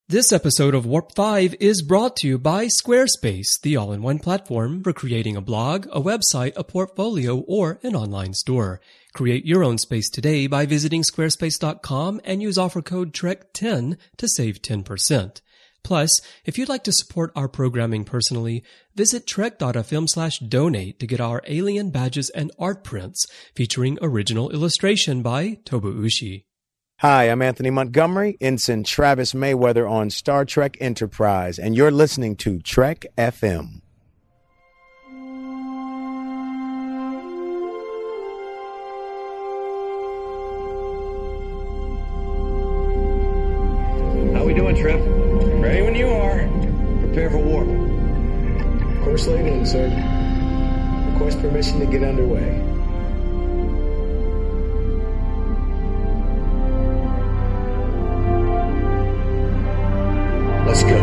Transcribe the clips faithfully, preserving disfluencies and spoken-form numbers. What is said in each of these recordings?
This episode of Warp five is brought to you by Squarespace, the all-in-one platform for creating a blog, a website, a portfolio, or an online store. Create your own space today by visiting squarespace dot com and use offer code trek ten to save ten percent. Plus, if you'd like to support our programming personally, visit trek dot f m slash donate to get our alien badges and art prints featuring original illustration by Tobu Ushi. Hi, I'm Anthony Montgomery, Ensign Travis Mayweather on Star Trek Enterprise, and you're listening to Trek F M. How we doing, Trip? Ready when you are. Prepare for warp. Course laid in, sir. Request permission to get underway. Let's go.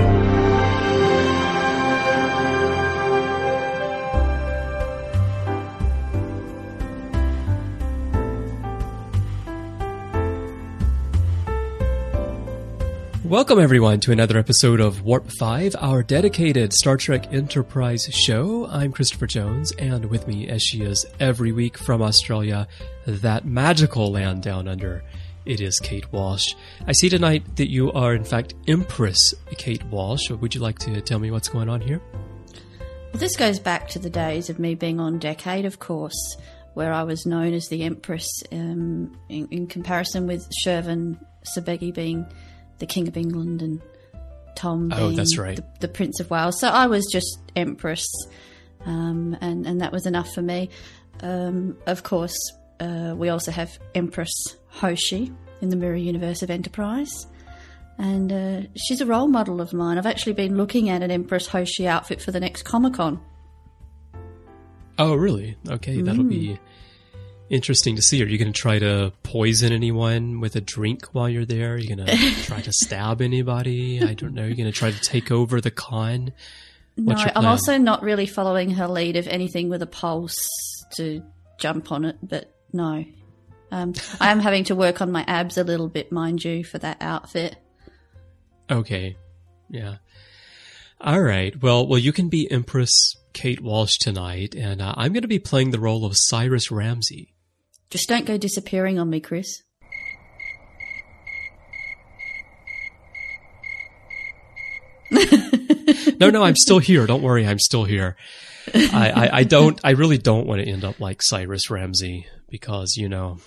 Welcome everyone to another episode of Warp five, our dedicated Star Trek Enterprise show. I'm Christopher Jones, and with me, as she is every week from Australia, that magical land down under, it is Kate Walsh. I see tonight that you are, in fact, Empress Kate Walsh. Would you like to tell me what's going on here? Well, this goes back to the days of me being on Decade, of course, where I was known as the Empress, um, in, in comparison with Shervin Sabegi being the King of England and Tom being oh, that's right. the, the Prince of Wales. So I was just Empress, um, and, and that was enough for me. Um, of course, uh, we also have Empress Hoshi in the Mirror Universe of Enterprise, and uh, she's a role model of mine. I've actually been looking at an Empress Hoshi outfit for the next Comic-Con. Oh, really? Okay, that'll Mm. be interesting to see. Are you going to try to poison anyone with a drink while you're there? Are you going to try to stab anybody? I don't know. You're going to try to take over the con? What's No, your plan? I'm also not really following her lead of anything with a pulse to jump on it, but no. Um, I am having to work on my abs a little bit, mind you, for that outfit. Okay. Yeah. All right. Well, well, you can be Empress Kate Walsh tonight, and uh, I'm going to be playing the role of Cyrus Ramsey. Just don't go disappearing on me, Chris. No, no, I'm still here. Don't worry, I'm still here. I, I, I don't. I really don't want to end up like Cyrus Ramsey because, you know,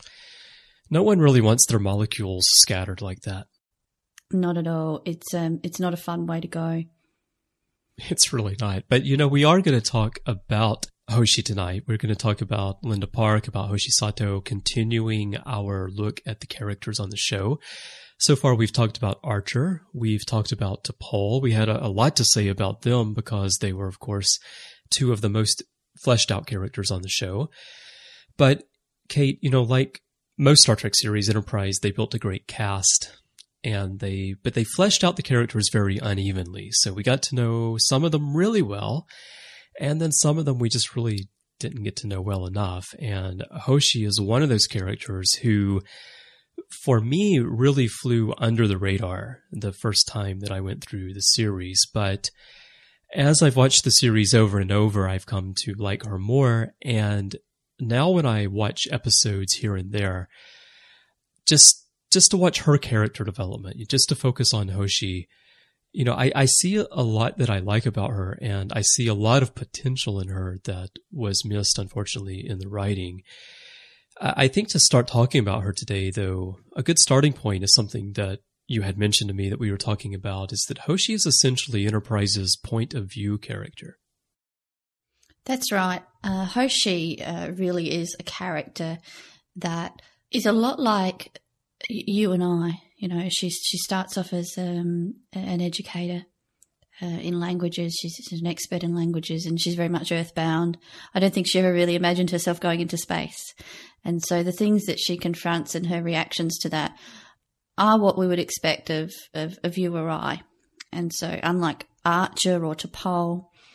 no one really wants their molecules scattered like that. Not at all. It's um, it's not a fun way to go. It's really not. But, you know, we are going to talk about Hoshi tonight. We're going to talk about Linda Park, about Hoshi Sato, continuing our look at the characters on the show. So far, we've talked about Archer. We've talked about T'Pol. We had a, a lot to say about them because they were, of course, two of the most fleshed out characters on the show. But, Kate, you know, like most Star Trek series, Enterprise, they built a great cast. And they, but they fleshed out the characters very unevenly. So we got to know some of them really well, and then some of them we just really didn't get to know well enough. And Hoshi is one of those characters who, for me, really flew under the radar the first time that I went through the series. But as I've watched the series over and over, I've come to like her more. And now when I watch episodes here and there, just Just to watch her character development, just to focus on Hoshi, you know, I, I see a lot that I like about her, and I see a lot of potential in her that was missed, unfortunately, in the writing. I think to start talking about her today, though, a good starting point is something that you had mentioned to me that we were talking about, is that Hoshi is essentially Enterprise's point of view character. That's right. Uh, Hoshi uh, really is a character that is a lot like you and I. You know, she she starts off as um, an educator uh, in languages. She's, she's an expert in languages, and she's very much earthbound. I don't think she ever really imagined herself going into space. And so the things that she confronts and her reactions to that are what we would expect of, of, of you or I. And so unlike Archer or T'Pol,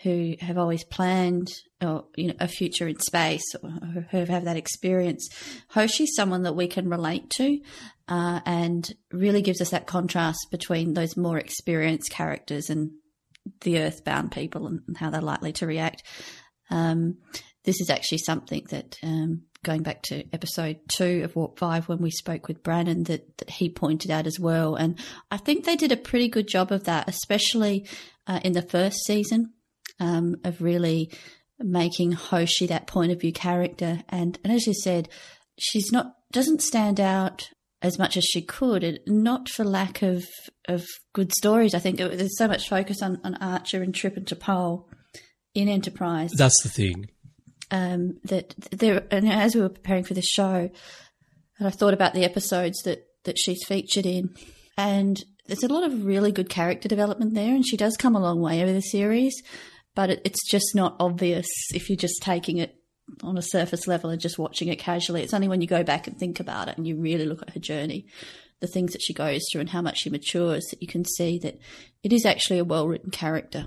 who have always planned or, you know, a future in space, or who have that experience. Hoshi's someone that we can relate to, uh, and really gives us that contrast between those more experienced characters and the earthbound people and, and how they're likely to react. Um, this is actually something that, um, going back to episode two of Warp five, when we spoke with Brannon, that, that he pointed out as well. And I think they did a pretty good job of that, especially uh, in the first season, um, of really making Hoshi that point of view character. And, and as you said, she's not, doesn't stand out as much as she could, and not for lack of, of good stories. I think it, there's so much focus on, on Archer and Trip and T'Pol in Enterprise. That's the thing. Um, that there, and as we were preparing for this show, and I thought about the episodes that, that she's featured in, and there's a lot of really good character development there, and she does come a long way over the series, but it, it's just not obvious if you're just taking it on a surface level and just watching it casually. It's only when you go back and think about it and you really look at her journey, the things that she goes through and how much she matures, that you can see that it is actually a well-written character.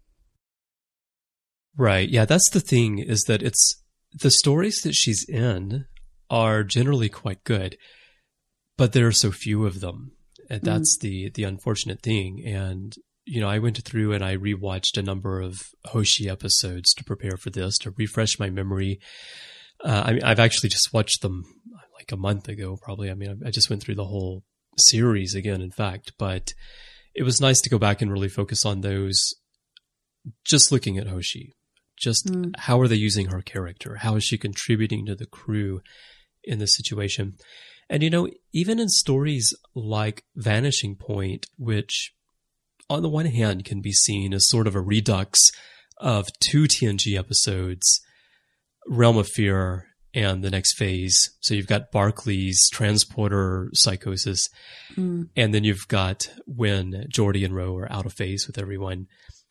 Right. Yeah, that's the thing, is that it's the stories that she's in are generally quite good, but there are so few of them. And that's mm. the the unfortunate thing. And, you know, I went through and I rewatched a number of Hoshi episodes to prepare for this, to refresh my memory. Uh, I mean, I've actually just watched them like a month ago, probably. I mean, I just went through the whole series again, in fact, but it was nice to go back and really focus on those, just looking at Hoshi. Just mm. how are they using her character? How is she contributing to the crew in this situation? And, you know, even in stories like Vanishing Point, which on the one hand can be seen as sort of a redux of two T N G episodes, Realm of Fear and The Next Phase. So you've got Barclay's transporter psychosis, mm. and then you've got when Geordi and Ro are out of phase with everyone.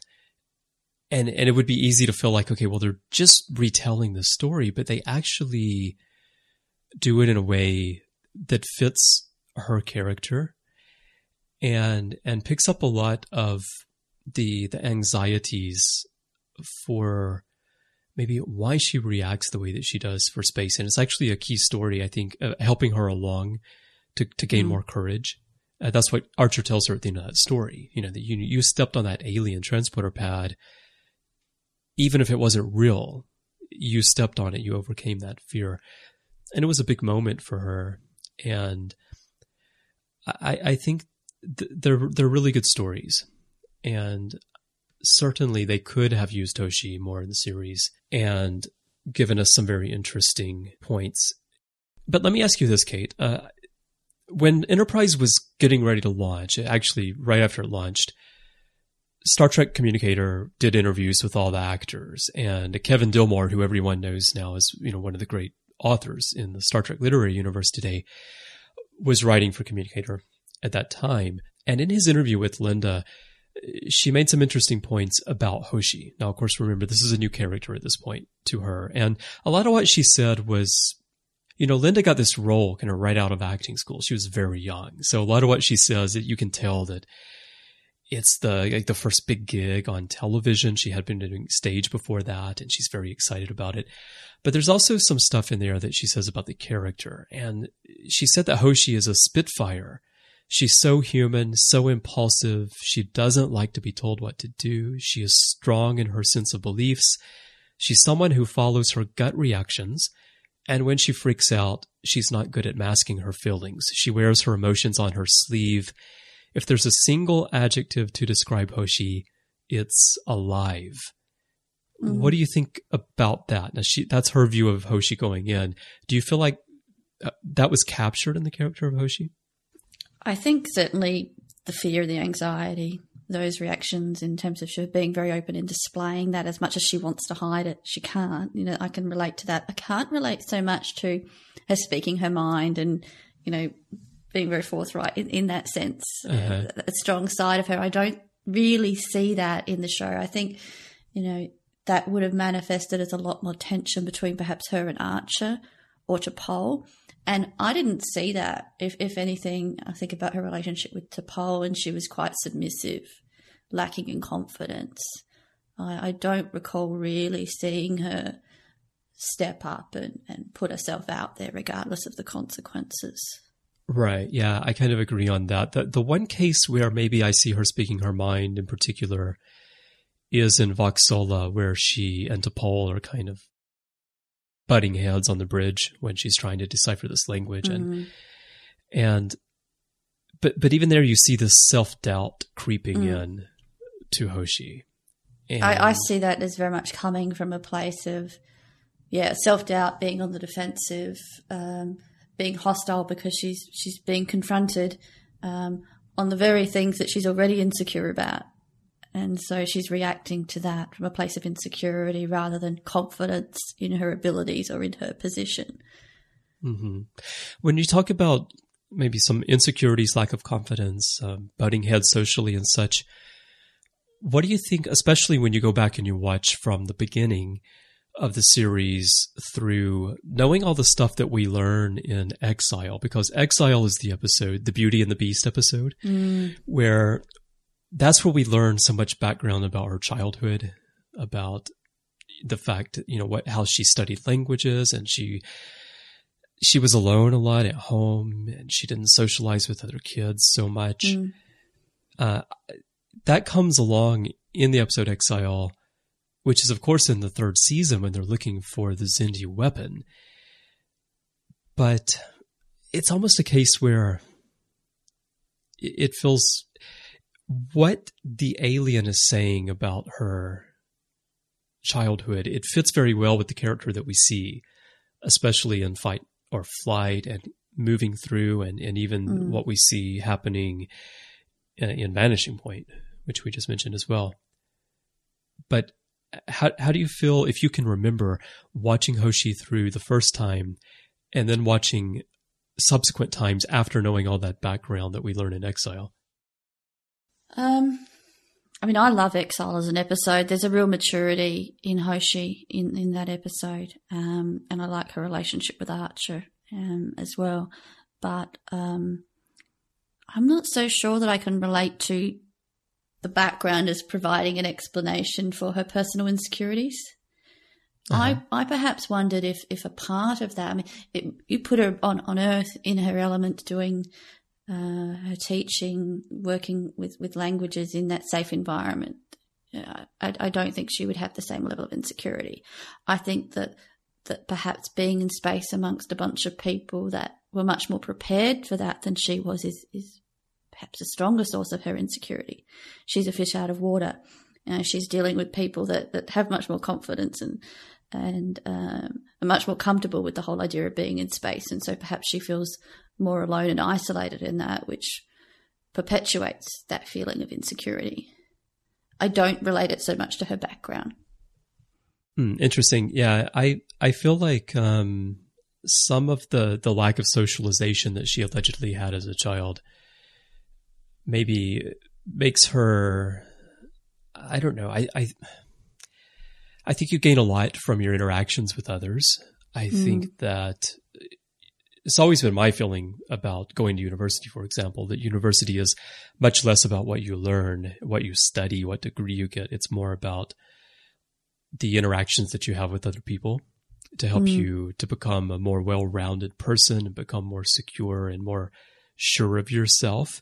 And and it would be easy to feel like, okay, well, they're just retelling the story, but they actually do it in a way that fits her character and and picks up a lot of the the anxieties for maybe why she reacts the way that she does for space. And it's actually a key story, I think, uh, helping her along to, to gain mm-hmm. more courage. Uh, that's what Archer tells her at the end of that story. You know, that you you stepped on that alien transporter pad. Even if it wasn't real, you stepped on it, you overcame that fear. And it was a big moment for her. And I, I think th- they're, they're really good stories. And certainly they could have used Hoshi more in the series and given us some very interesting points. But let me ask you this, Kate. Uh, when Enterprise was getting ready to launch, actually right after it launched, Star Trek Communicator did interviews with all the actors, and Kevin Dillmore, who everyone knows now is, you know, one of the great authors in the Star Trek literary universe today, was writing for Communicator at that time. And in his interview with Linda, she made some interesting points about Hoshi. Now, of course, remember, this is a new character at this point to her. And a lot of what she said was, you know, Linda got this role kind of right out of acting school. She was very young. So a lot of what she says, you can tell that it's the like the first big gig on television. She had been doing stage before that, and she's very excited about it. But there's also some stuff in there that she says about the character. And she said that Hoshi is a spitfire. She's so human, so impulsive. She doesn't like to be told what to do. She is strong in her sense of beliefs. She's someone who follows her gut reactions. And when she freaks out, she's not good at masking her feelings. She wears her emotions on her sleeve. If there's a single adjective to describe Hoshi, it's alive. Mm-hmm. What do you think about that? Now, she, that's her view of Hoshi going in. Do you feel like that was captured in the character of Hoshi? I think certainly the fear, the anxiety, those reactions in terms of her being very open and displaying that as much as she wants to hide it, she can't. You know, I can relate to that. I can't relate so much to her speaking her mind and, you know, being very forthright in, in that sense, uh-huh. a, a strong side of her. I don't really see that in the show. I think, you know, that would have manifested as a lot more tension between perhaps her and Archer or T'Pol. And I didn't see that. If if anything, I think about her relationship with T'Pol, and she was quite submissive, lacking in confidence. I, I don't recall really seeing her step up and, and put herself out there regardless of the consequences. Right. Yeah, I kind of agree on that. The, the one case where maybe I see her speaking her mind in particular is in Voxola, where she and T'Pol are kind of butting heads on the bridge when she's trying to decipher this language. Mm-hmm. And, and, but, but even there you see this self-doubt creeping mm. in to Hoshi. And I, I see that as very much coming from a place of, yeah, self-doubt, being on the defensive, um, being hostile because she's she's being confronted um, on the very things that she's already insecure about. And so she's reacting to that from a place of insecurity rather than confidence in her abilities or in her position. Mm-hmm. When you talk about maybe some insecurities, lack of confidence, um, butting heads socially and such, what do you think, especially when you go back and you watch from the beginning of the series through knowing all the stuff that we learn in Exile, because Exile is the episode, the Beauty and the Beast episode, mm. where that's where we learn so much background about her childhood, about the fact, you know, what, how she studied languages, and she, she was alone a lot at home, and she didn't socialize with other kids so much. Mm. Uh, that comes along in the episode Exile, which is, of course, in the third season when they're looking for the Xindi weapon. But it's almost a case where it feels what the alien is saying about her childhood, it fits very well with the character that we see, especially in Fight or Flight and moving through, and, and even mm. what we see happening in, in Vanishing Point, which we just mentioned as well. But How how do you feel, if you can remember, watching Hoshi through the first time and then watching subsequent times after knowing all that background that we learn in Exile? Um, I mean, I love Exile as an episode. There's a real maturity in Hoshi in, in that episode, um, and I like her relationship with Archer um, as well. But um, I'm not so sure that I can relate to the background as providing an explanation for her personal insecurities. Uh-huh. I, I perhaps wondered if, if a part of that, I mean, it, you put her on, on Earth in her element, doing uh, her teaching, working with, with languages in that safe environment. I, I don't think she would have the same level of insecurity. I think that, that perhaps being in space amongst a bunch of people that were much more prepared for that than she was is, is perhaps a stronger source of her insecurity. She's a fish out of water. You know, she's dealing with people that, that have much more confidence and and um, are much more comfortable with the whole idea of being in space. And so perhaps she feels more alone and isolated in that, which perpetuates that feeling of insecurity. I don't relate it so much to her background. Hmm, interesting. Yeah, I, I feel like um, some of the, the lack of socialization that she allegedly had as a child maybe makes her, I don't know, I, I I think you gain a lot from your interactions with others. I mm. think that it's always been my feeling about going to university, for example, that university is much less about what you learn, what you study, what degree you get. It's more about the interactions that you have with other people to help mm. you to become a more well-rounded person and become more secure and more sure of yourself.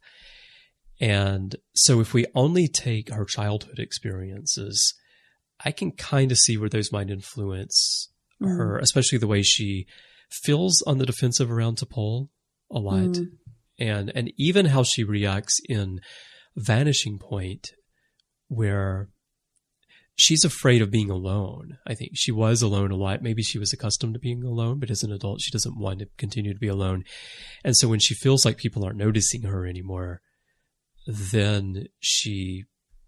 And so if we only take her childhood experiences, I can kind of see where those might influence mm. her, especially the way she feels on the defensive around T'Pol a lot. Mm. And and even how she reacts in Vanishing Point, where she's afraid of being alone. I think she was alone a lot. Maybe she was accustomed to being alone, but as an adult, she doesn't want to continue to be alone. And so when she feels like people aren't noticing her anymore, then she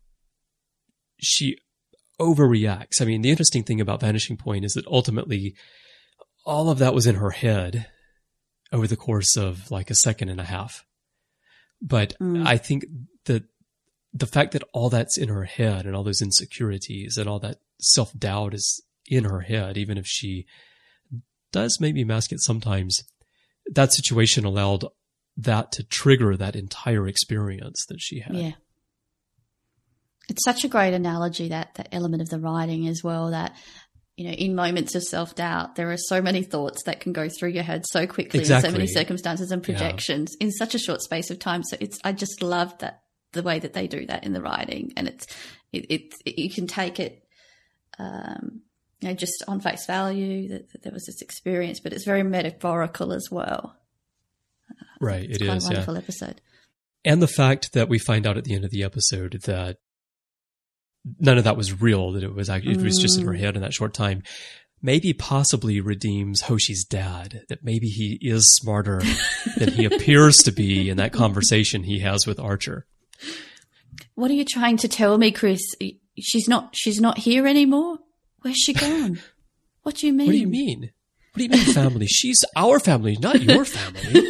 she overreacts. I mean, the interesting thing about Vanishing Point is that ultimately all of that was in her head over the course of like a second and a half. But mm. I think that the fact that all that's in her head and all those insecurities and all that self-doubt is in her head, even if she does maybe mask it sometimes, that situation allowed that to trigger that entire experience that she had. Yeah. It's such a great analogy, that that element of the writing as well, that, you know, in moments of self-doubt, there are so many thoughts that can go through your head so quickly, exactly. and so many circumstances and projections yeah. in such a short space of time. So it's, I just love that, the way that they do that in the writing, and it's, it, it, it you can take it, um, you know, just on face value that, that there was this experience, but it's very metaphorical as well. Right. It's it quite is. a wonderful yeah. episode. And the fact that we find out at the end of the episode that none of that was real, that it was actually, it was just in her head in that short time, maybe possibly redeems Hoshi's dad, that maybe he is smarter than he appears to be in that conversation he has with Archer. What are you trying to tell me, Chris? She's not, she's not here anymore? Where's she gone? What do you mean? What do you mean? What do you mean family? She's our family, not your family.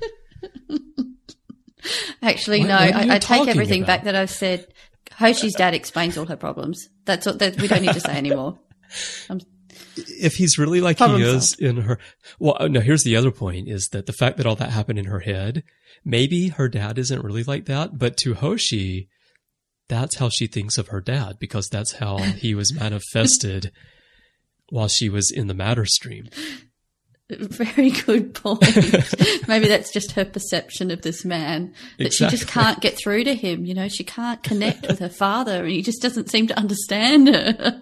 Actually, what, no, what I, I take everything about? back that I've said. Hoshi's dad explains all her problems. That's what that we don't need to say anymore. I'm, if he's really like he is solved. In her, well, no, here's the other point is that the fact that all that happened in her head, maybe her dad isn't really like that, but to Hoshi, that's how she thinks of her dad, because that's how he was manifested while she was in the matter stream. Very good point. Maybe that's just her perception of this man, that exactly. She just can't get through to him. You know, she can't connect with her father, and he just doesn't seem to understand her.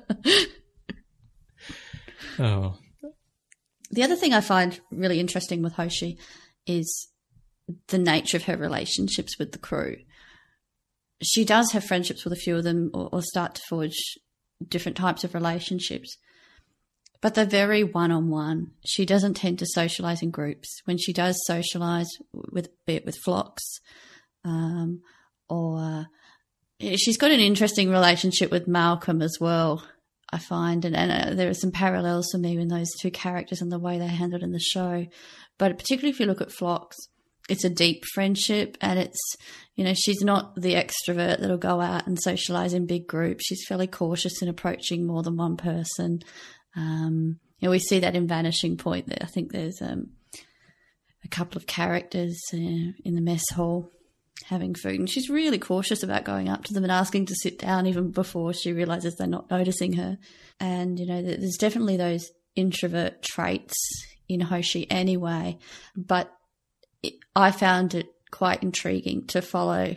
Oh. The other thing I find really interesting with Hoshi is the nature of her relationships with the crew. She does have friendships with a few of them, or, or start to forge different types of relationships. But they're very one-on-one. She doesn't tend to socialise in groups. When she does socialise, with, be it with Phlox, um, or uh, she's got an interesting relationship with Malcolm as well, I find. And, and uh, there are some parallels for me in those two characters and the way they're handled in the show. But particularly if you look at Phlox, it's a deep friendship, and it's, you know, she's not the extrovert that'll go out and socialise in big groups. She's fairly cautious in approaching more than one person. Um, you know, we see that in Vanishing Point. There, I think there's um, a couple of characters uh, in the mess hall having food, and she's really cautious about going up to them and asking to sit down even before she realises they're not noticing her. And, you know, there's definitely those introvert traits in Hoshi anyway, but it, I found it quite intriguing to follow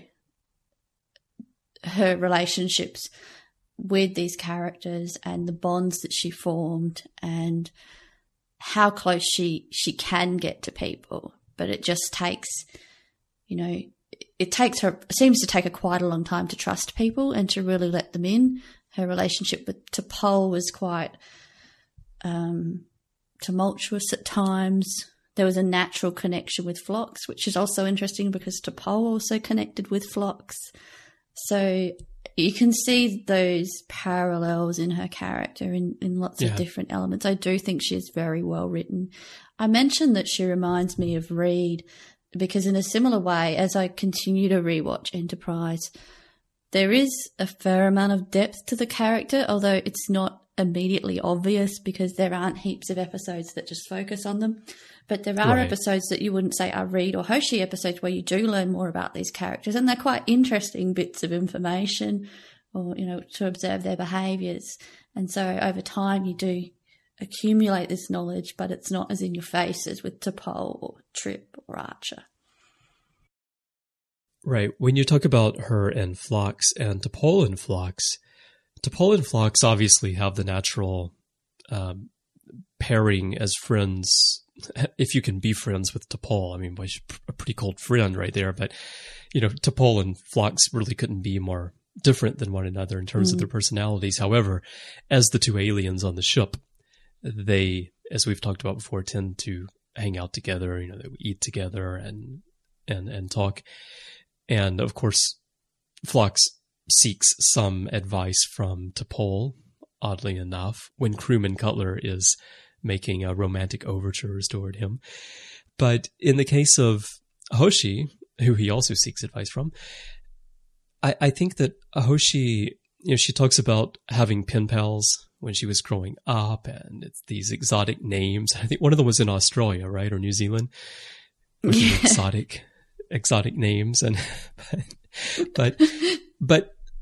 her relationships with these characters and the bonds that she formed and how close she she can get to people. But it just takes, you know, it takes her, it seems to take her quite a long time to trust people and to really let them in. Her relationship with T'Pol was quite um, tumultuous at times. There was a natural connection with Phlox, which is also interesting because T'Pol also connected with Phlox. So you can see those parallels in her character in, in lots yeah. of different elements. I do think she is very well written. I mentioned that she reminds me of Reed because in a similar way, as I continue to rewatch Enterprise, there is a fair amount of depth to the character, although it's not immediately obvious because there aren't heaps of episodes that just focus on them. But there are right. episodes that you wouldn't say are Reed or Hoshi episodes where you do learn more about these characters, and they're quite interesting bits of information or, you know, to observe their behaviours. And so over time you do accumulate this knowledge, but it's not as in your face as with T'Pol or Trip or Archer. Right. When you talk about her and Phlox and T'Pol and Phlox, T'Pol and Phlox obviously have the natural um, pairing as friends. If you can be friends with T'Pol, I mean, she's a pretty cold friend right there. But, you know, T'Pol and Phlox really couldn't be more different than one another in terms mm. of their personalities. However, as the two aliens on the ship, they, as we've talked about before, tend to hang out together. You know, they eat together and and and talk. And of course, Phlox seeks some advice from T'Pol, oddly enough, when Crewman Cutler is making uh, romantic overtures toward him. But in the case of Hoshi, who he also seeks advice from, I, I think that Hoshi, you know, she talks about having pen pals when she was growing up, and it's these exotic names. I think one of them was in Australia, right, or New Zealand, with yeah. exotic, exotic names, and but, but, but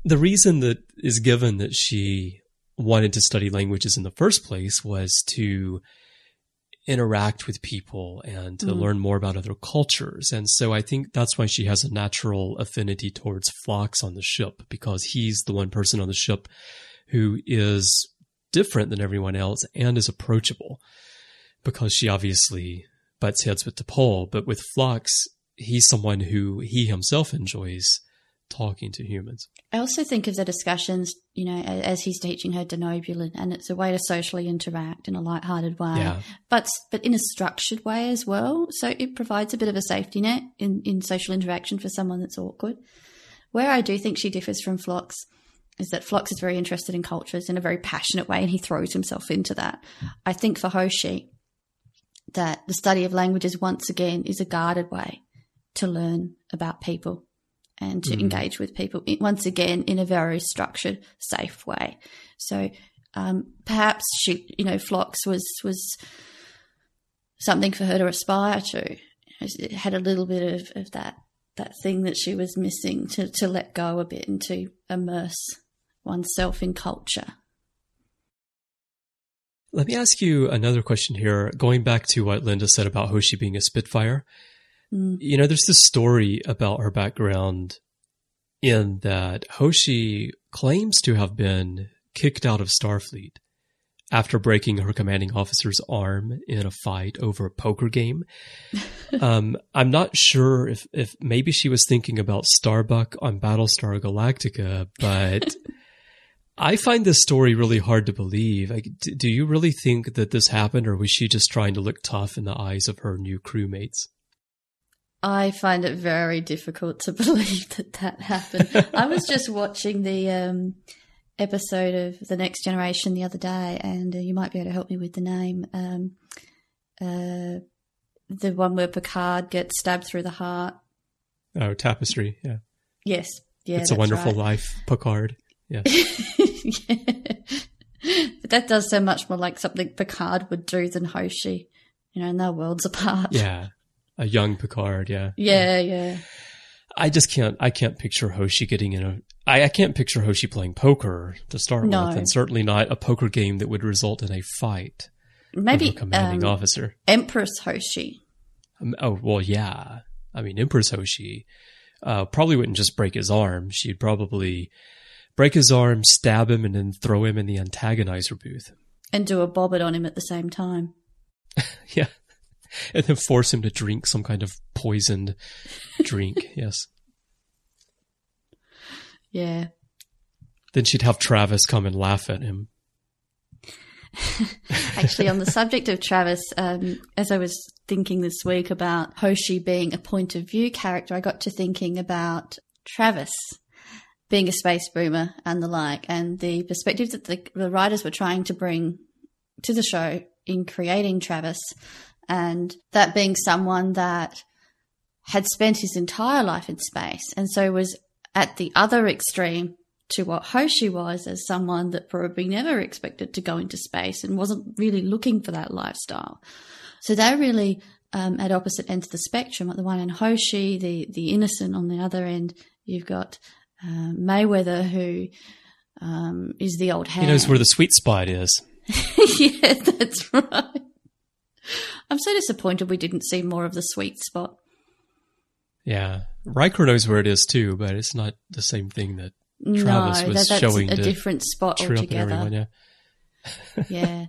the reason that is given that she wanted to study languages in the first place was to interact with people and to mm. learn more about other cultures. And so I think that's why she has a natural affinity towards Phlox on the ship, because he's the one person on the ship who is different than everyone else and is approachable, because she obviously butts heads with T'Pol. But with Phlox, he's someone who he himself enjoys talking to humans. I also think of the discussions, you know, as he's teaching her denobulin, and it's a way to socially interact in a lighthearted way, yeah. but but in a structured way as well. So it provides a bit of a safety net in, in social interaction for someone that's awkward. Where I do think she differs from Phlox is that Phlox is very interested in cultures in a very passionate way, and he throws himself into that. I think for Hoshi, that the study of languages, once again, is a guarded way to learn about people and to mm. engage with people, once again, in a very structured, safe way. So um, perhaps she, you know, Phlox was was something for her to aspire to. It had a little bit of, of that that thing that she was missing, to, to let go a bit and to immerse oneself in culture. Let me ask you another question here, going back to what Linda said about Hoshi being a Spitfire. Mm. You know, there's this story about her background in that Hoshi claims to have been kicked out of Starfleet after breaking her commanding officer's arm in a fight over a poker game. um, I'm not sure if, if maybe she was thinking about Starbuck on Battlestar Galactica, but I find this story really hard to believe. Like, do you really think that this happened, or was she just trying to look tough in the eyes of her new crewmates? I find it very difficult to believe that that happened. I was just watching the um, episode of The Next Generation the other day, and uh, you might be able to help me with the name. Um, uh, the one where Picard gets stabbed through the heart. Oh, Tapestry, yeah. Yes, yeah. It's a Wonderful right. Life, Picard. Yeah. yeah. But that does so much more like something Picard would do than Hoshi, you know, and they're worlds apart. Yeah. A young Picard, yeah. Yeah, yeah. I just can't, I can't picture Hoshi getting in a, I, I can't picture Hoshi playing poker to start no. with, and certainly not a poker game that would result in a fight. Maybe of a commanding um, officer. Empress Hoshi. Um, oh, well, yeah. I mean, Empress Hoshi uh, probably wouldn't just break his arm. She'd probably break his arm, stab him, and then throw him in the antagonizer booth. And do a bobbit on him at the same time. Yeah. And then force him to drink some kind of poisoned drink, yes. Yeah. Then she'd have Travis come and laugh at him. Actually, on the subject of Travis, um, as I was thinking this week about Hoshi being a point of view character, I got to thinking about Travis being a space boomer and the like, and the perspective that the, the writers were trying to bring to the show in creating Travis, and that being someone that had spent his entire life in space, and so was at the other extreme to what Hoshi was, as someone that probably never expected to go into space and wasn't really looking for that lifestyle. So they're really um, at opposite ends of the spectrum. At the one end, Hoshi, the, the innocent; on the other end, you've got uh, Mayweather, who um, is the old hand. He knows where the sweet spot is. Yeah, that's right. I'm so disappointed we didn't see more of the sweet spot. Yeah. Riker knows where it is too, but it's not the same thing that Travis no, was that, that's showing a to different spot altogether. Everyone, yeah.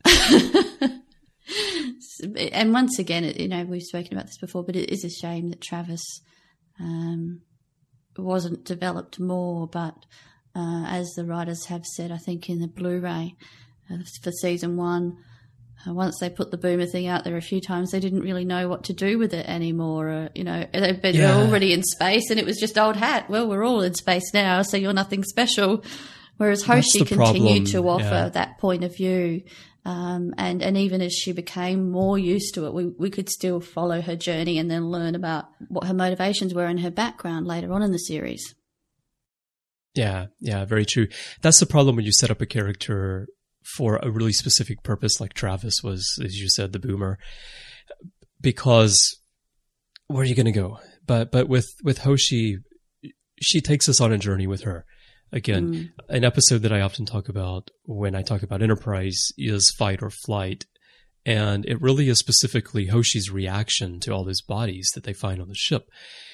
yeah. And once again, you know, we've spoken about this before, but it is a shame that Travis um, wasn't developed more. But uh, as the writers have said, I think in the Blu-ray uh, for season one, Uh, once they put the boomer thing out there a few times, they didn't really know what to do with it anymore. Uh, you know, they've been yeah. already in space, and it was just old hat. Well, we're all in space now, so you're nothing special. Whereas Hoshi continued to offer yeah. that point of view. Um, and, and even as she became more used to it, we, we could still follow her journey and then learn about what her motivations were and her background later on in the series. Yeah, yeah, very true. That's the problem when you set up a character for a really specific purpose, like Travis was, as you said, the boomer, because where are you going to go? But, but with, with Hoshi, she takes us on a journey with her. Again, mm. an episode that I often talk about when I talk about Enterprise is fight or flight. And it really is specifically Hoshi's reaction to all those bodies that they find on the ship.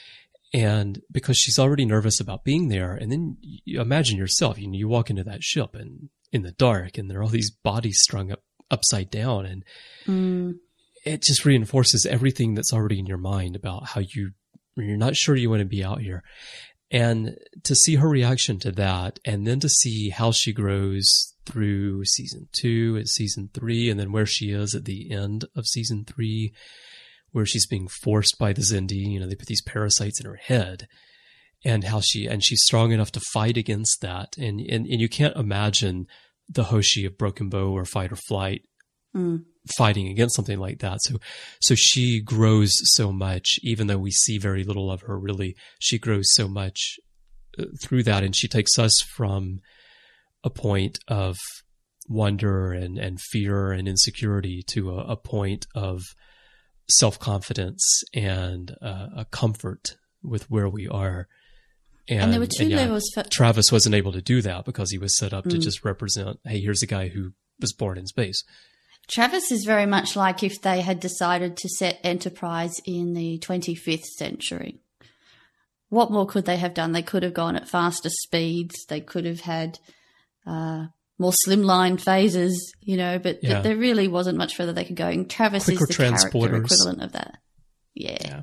And because she's already nervous about being there, and then you imagine yourself, you know, you walk into that ship and in the dark, and there are all these bodies strung up upside down, and mm. it just reinforces everything that's already in your mind about how you you're not sure you want to be out here. And to see her reaction to that, and then to see how she grows through season two and season three, and then where she is at the end of season three, where she's being forced by the Xindi, you know, they put these parasites in her head, and how she, and she's strong enough to fight against that. And, and, and you can't imagine the Hoshi of Broken Bow or Fight or Flight mm. fighting against something like that. So, so she grows so much, even though we see very little of her really, she grows so much through that. And she takes us from a point of wonder and, and fear and insecurity to a, a point of self-confidence and uh, a comfort with where we are. And, and there were two and, yeah, levels for Travis wasn't able to do that because he was set up mm. to just represent, hey, here's a guy who was born in space. Travis is very much like if they had decided to set Enterprise in the twenty-fifth century. What more could they have done? They could have gone at faster speeds. They could have had uh, more slimline phases, you know, but yeah. th- there really wasn't much further they could go. And Travis Quicker is the character equivalent of that. Yeah. Yeah.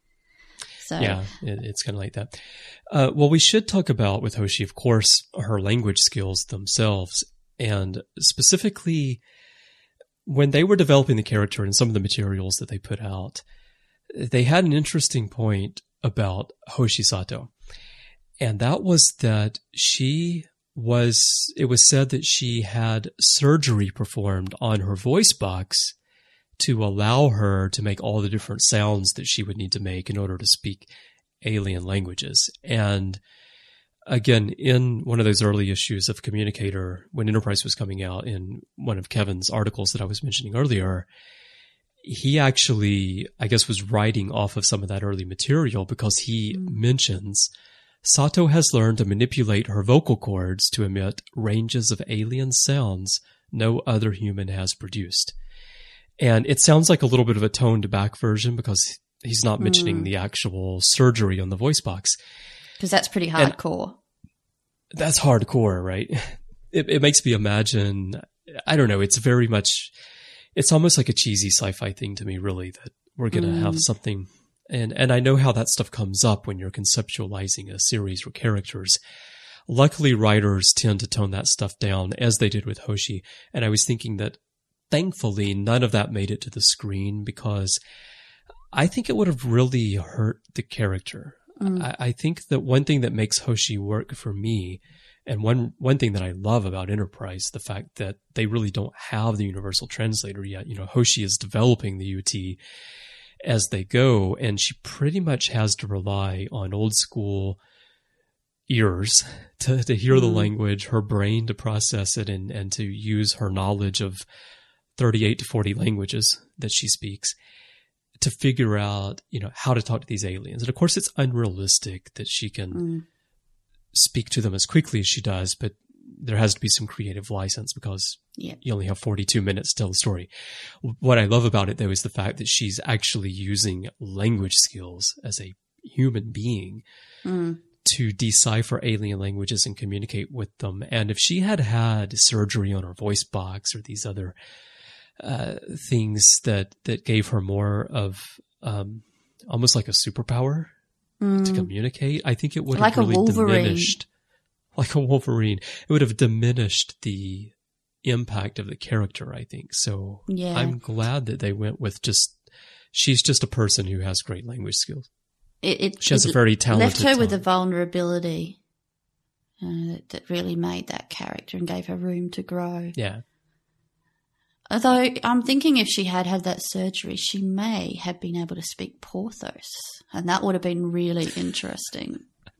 So. Yeah, it, it's kind of like that. Uh, well, we should talk about with Hoshi, of course, her language skills themselves. And specifically, when they were developing the character and some of the materials that they put out, they had an interesting point about Hoshi Sato. And that was that she was, it was said that she had surgery performed on her voice box to allow her to make all the different sounds that she would need to make in order to speak alien languages. And again, in one of those early issues of Communicator, when Enterprise was coming out, in one of Kevin's articles that I was mentioning earlier, he actually, I guess, was writing off of some of that early material because he mm. mentions Sato has learned to manipulate her vocal cords to emit ranges of alien sounds no other human has produced. And it sounds like a little bit of a toned back version because he's not mentioning mm. the actual surgery on the voice box. Because that's pretty hardcore. And that's hardcore, right? It, it makes me imagine, I don't know, it's very much, it's almost like a cheesy sci-fi thing to me, really, that we're going to mm. have something. And, and I know how that stuff comes up when you're conceptualizing a series or characters. Luckily, writers tend to tone that stuff down, as they did with Hoshi. And I was thinking that thankfully, none of that made it to the screen because I think it would have really hurt the character. Mm. I, I think that one thing that makes Hoshi work for me, and one, one thing that I love about Enterprise, the fact that they really don't have the universal translator yet. You know, Hoshi is developing the U T as they go, and she pretty much has to rely on old school ears to, to hear mm. the language, her brain to process it, and, and to use her knowledge of thirty-eight to forty languages that she speaks to figure out, you know, how to talk to these aliens. And of course, it's unrealistic that she can mm. speak to them as quickly as she does, but there has to be some creative license because yeah. you only have forty-two minutes to tell the story. What I love about it, though, is the fact that she's actually using language skills as a human being mm. to decipher alien languages and communicate with them. And if she had had surgery on her voice box or these other Uh, things that, that gave her more of um, almost like a superpower mm. to communicate, I think it would like have really a diminished, like a Wolverine. It would have diminished the impact of the character, I think. So yeah. I'm glad that they went with just, she's just a person who has great language skills. It, it she has a very talented left her tongue. with a vulnerability uh, that, that really made that character and gave her room to grow. Yeah. Although I'm thinking if she had had that surgery, she may have been able to speak Porthos, and that would have been really interesting.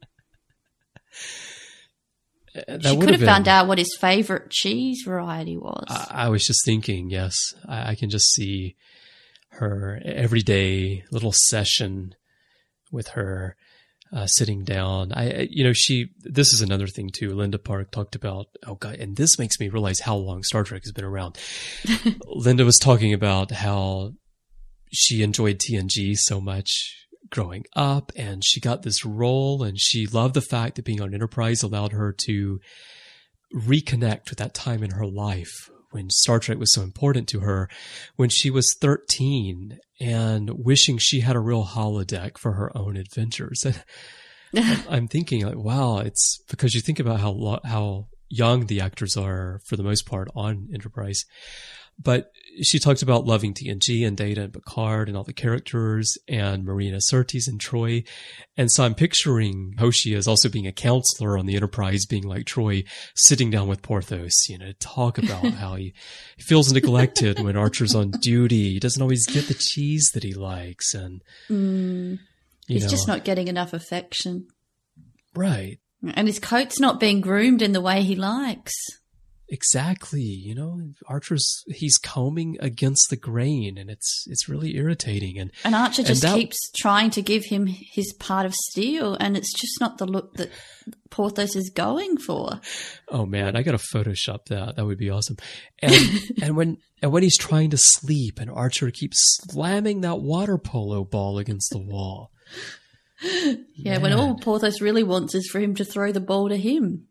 That she would could have been, found out what his favorite cheese variety was. I, I was just thinking, yes, I, I can just see her everyday little session with her. uh, sitting down. I, you know, she, this is another thing too. Linda Park talked about, oh God, and this makes me realize how long Star Trek has been around. Linda was talking about how she enjoyed T N G so much growing up, and she got this role, and she loved the fact that being on Enterprise allowed her to reconnect with that time in her life when Star Trek was so important to her, when she was thirteen and wishing she had a real holodeck for her own adventures. And I'm thinking like, wow, it's because you think about how lo- how young the actors are for the most part on Enterprise. But she talked about loving T N G and Data and Picard and all the characters and Marina Sirtis and Troy. And so I'm picturing Hoshi as also being a counselor on the Enterprise, being like Troy, sitting down with Porthos, you know, talk about how he, he feels neglected when Archer's on duty. He doesn't always get the cheese that he likes. And mm, he's know, just not getting enough affection. Right. And his coat's not being groomed in the way he likes. Exactly. You know, Archer's, he's combing against the grain, and it's it's really irritating. And And Archer just and that, keeps trying to give him his part of steel, and it's just not the look that Porthos is going for. Oh man, I gotta Photoshop that. That would be awesome. And and when and when he's trying to sleep, and Archer keeps slamming that water polo ball against the wall. Yeah, Man. when all Porthos really wants is for him to throw the ball to him.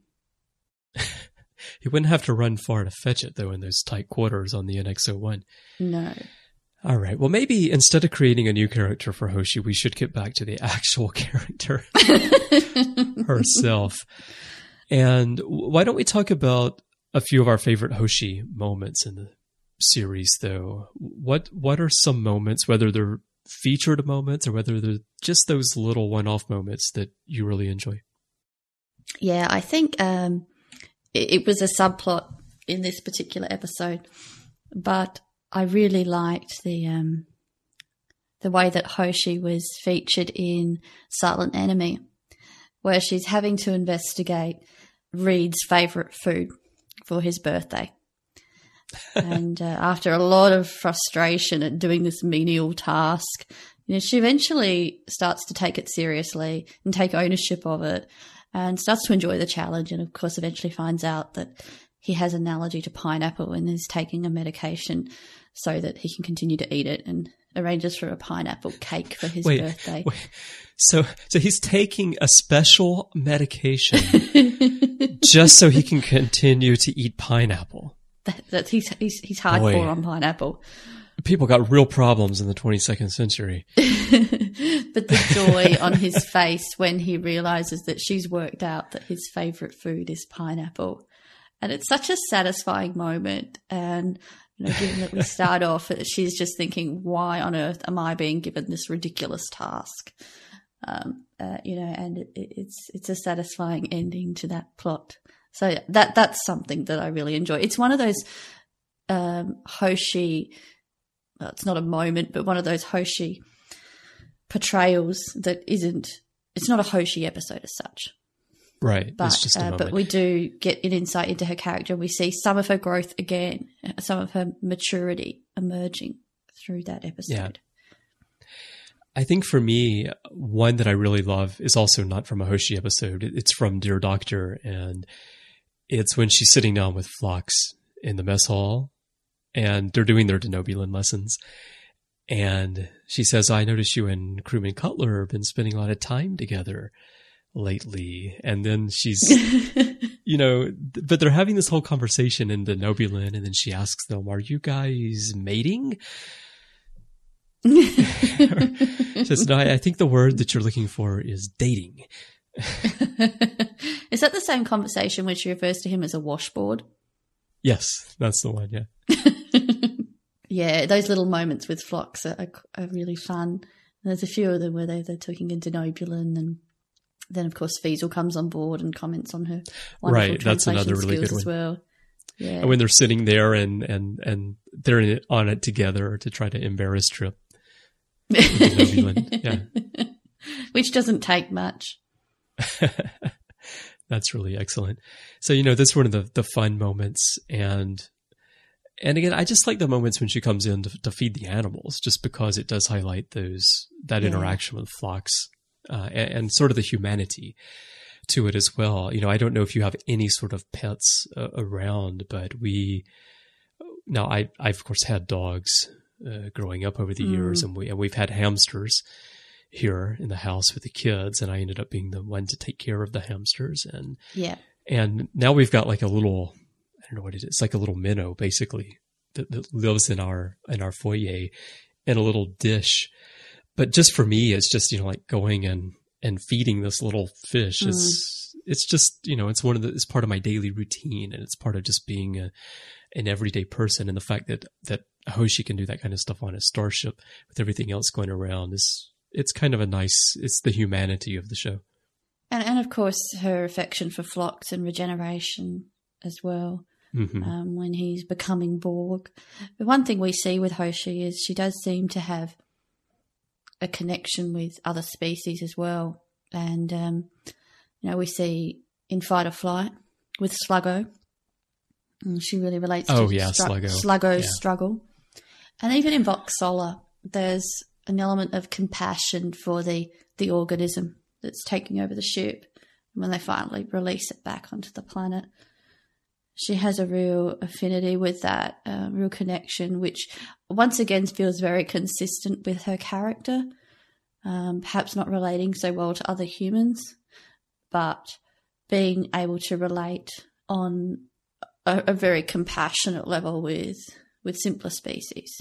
He wouldn't have to run far to fetch it, though, in those tight quarters on the N X oh one. No. All right. Well, maybe instead of creating a new character for Hoshi, we should get back to the actual character herself. And why don't we talk about a few of our favorite Hoshi moments in the series, though? What What are some moments, whether they're featured moments or whether they're just those little one-off moments that you really enjoy? Yeah, I think um, it, it was a subplot in this particular episode, but I really liked the um, the way that Hoshi was featured in Silent Enemy, where she's having to investigate Reed's favourite food for his birthday. And uh, after a lot of frustration at doing this menial task, you know, she eventually starts to take it seriously and take ownership of it, and starts to enjoy the challenge, and of course eventually finds out that he has an allergy to pineapple and is taking a medication so that he can continue to eat it, and arranges for a pineapple cake for his wait, birthday. Wait. So, so he's taking a special medication just so he can continue to eat pineapple. That, that he's he's he's hardcore Boy. on pineapple. People got real problems in the twenty-second century. But the joy on his face when he realizes that she's worked out that his favorite food is pineapple. And it's such a satisfying moment. And, you know, given that we start off, she's just thinking, why on earth am I being given this ridiculous task? Um, uh, you know, and it, it's, it's a satisfying ending to that plot. So that, that's something that I really enjoy. It's one of those, um, Hoshi, well, it's not a moment, but one of those Hoshi portrayals that isn't, it's not a Hoshi episode as such. Right. But, it's just a uh, moment. but we do get an insight into her character. We see some of her growth again, some of her maturity emerging through that episode. Yeah. I think for me, one that I really love is also not from a Hoshi episode. It's from Dear Doctor, and it's when she's sitting down with Phlox in the mess hall, and they're doing their Denobulan lessons. And she says, I notice you and Crewman Cutler have been spending a lot of time together lately. And then she's, you know, but they're having this whole conversation in Denobulan, and then she asks them, are you guys mating? She says, no, I think the word that you're looking for is dating. Is that the same conversation when she refers to him as a washboard? Yes, that's the one, yeah. Yeah, those little moments with Phlox are, are, are really fun. There's a few of them where they, they're talking in Denobulan, and then, of course, Feasel comes on board and comments on her wonderful right, that's another really good as one. well. Yeah. And when they're sitting there and, and, and they're in it, on it together to try to embarrass Trip. Yeah. Which doesn't take much. That's really excellent. So, you know, that's one of the, the fun moments. And, and again, I just like the moments when she comes in to, to feed the animals, just because it does highlight those, that Yeah. interaction with Phlox uh, and, and sort of the humanity to it as well. You know, I don't know if you have any sort of pets uh, around, but we, now I, I of course had dogs uh, growing up over the mm. years, and we, and we've had hamsters here in the house with the kids, and I ended up being the one to take care of the hamsters. And, yeah. And now we've got like a little, I don't know what it is. It's like a little minnow basically that, that lives in our, in our foyer in a little dish. But just for me, it's just, you know, like going and, and feeding this little fish. Mm. It's, it's just, you know, it's one of the, it's part of my daily routine, and it's part of just being a, an everyday person. And the fact that, that Hoshi can do that kind of stuff on a starship with everything else going around is, it's kind of a nice, it's the humanity of the show. And, and of course, her affection for Phlox and regeneration as well, mm-hmm. um, when he's becoming Borg. The one thing we see with Hoshi is she does seem to have a connection with other species as well. And, um, you know, we see in Fight or Flight with Sluggo, and she really relates oh, to yeah, stru- Sluggo. Sluggo's yeah. struggle. And even in Vox Solar, there's an element of compassion for the, the organism that's taking over the ship when they finally release it back onto the planet. She has a real affinity with that, uh, real connection, which once again feels very consistent with her character, um, perhaps not relating so well to other humans, but being able to relate on a, a very compassionate level with, with simpler species.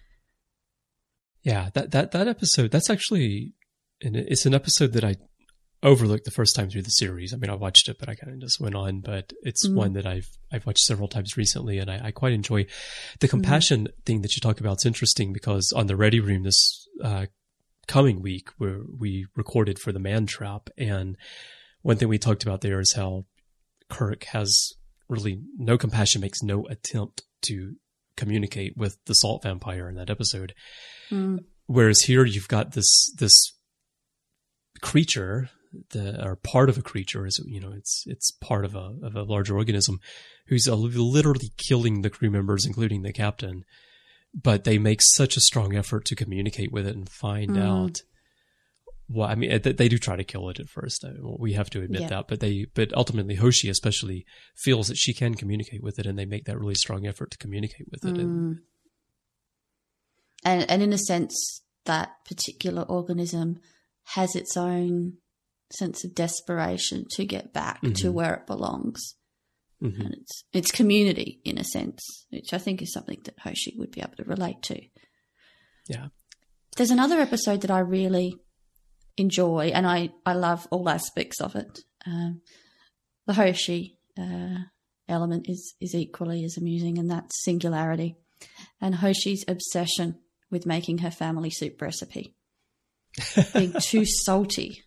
Yeah, that, that, that episode, that's actually, and it's an episode that I overlooked the first time through the series. I mean, I watched it, but I kind of just went on, but it's mm. one that I've, I've watched several times recently, and I, I quite enjoy the compassion mm. thing that you talk about. It's interesting because on the Ready Room this, uh, coming week where we recorded for the Man Trap, and one thing we talked about there is how Kirk has really no compassion, makes no attempt to communicate with the salt vampire in that episode. Mm. Whereas here you've got this, this creature, the, or part of a creature is, you know, it's, it's part of a, of a larger organism who's uh, literally killing the crew members, including the captain. But they make such a strong effort to communicate with it and find mm. out. Well, I mean, they, they do try to kill it at first. We have to admit yeah. that, but they, but ultimately Hoshi especially feels that she can communicate with it, and they make that really strong effort to communicate with it. Mm. And, and, and in a sense, that particular organism has its own sense of desperation to get back mm-hmm. to where it belongs. Mm-hmm. And it's, it's community in a sense, which I think is something that Hoshi would be able to relate to. Yeah. There's another episode that I really enjoy, and I, I love all aspects of it. Um, the Hoshi uh, element is, is equally as amusing, and that's Singularity and Hoshi's obsession with making her family soup recipe. Being too salty.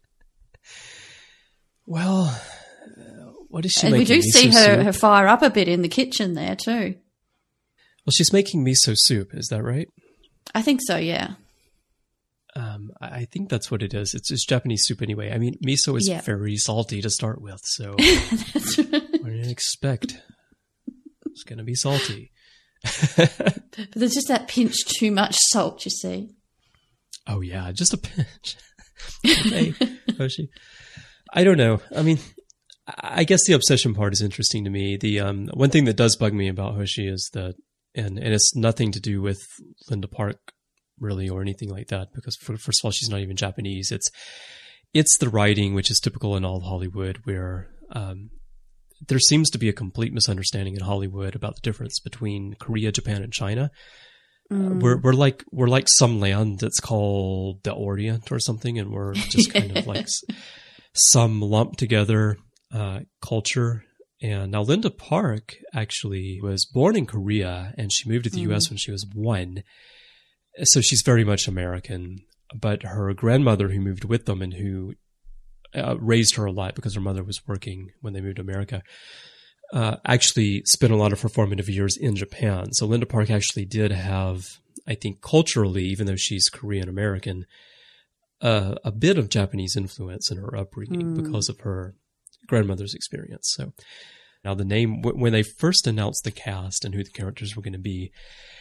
Well, what is she and making? We do see miso her, soup? her fire up a bit in the kitchen there too. Well, she's making miso soup, is that right? I think so, yeah. Um, I think that's what it is. It's just Japanese soup anyway. I mean, miso is yeah. very salty to start with, so that's right. What do you expect? It's going to be salty. But there's just that pinch too much salt, you see. Oh, yeah, just a pinch. Okay, Hoshi. I don't know. I mean, I guess the obsession part is interesting to me. The um, one thing that does bug me about Hoshi is that, and, and it's nothing to do with Linda Park, really, or anything like that, because for, first of all, she's not even Japanese. It's it's the writing, which is typical in all of Hollywood, where um, there seems to be a complete misunderstanding in Hollywood about the difference between Korea, Japan, and China. Mm. Uh, we're we're like we're like some land that's called the Orient or something, and we're just kind of like some lumped together uh, culture. And now Linda Park actually was born in Korea, and she moved to the mm. U S when she was one. So she's very much American, but her grandmother who moved with them and who uh, raised her a lot because her mother was working when they moved to America, uh, actually spent a lot of her formative years in Japan. So Linda Park actually did have, I think culturally, even though she's Korean American, uh, a bit of Japanese influence in her upbringing mm. because of her grandmother's experience. So now the name, w- when they first announced the cast and who the characters were going to be,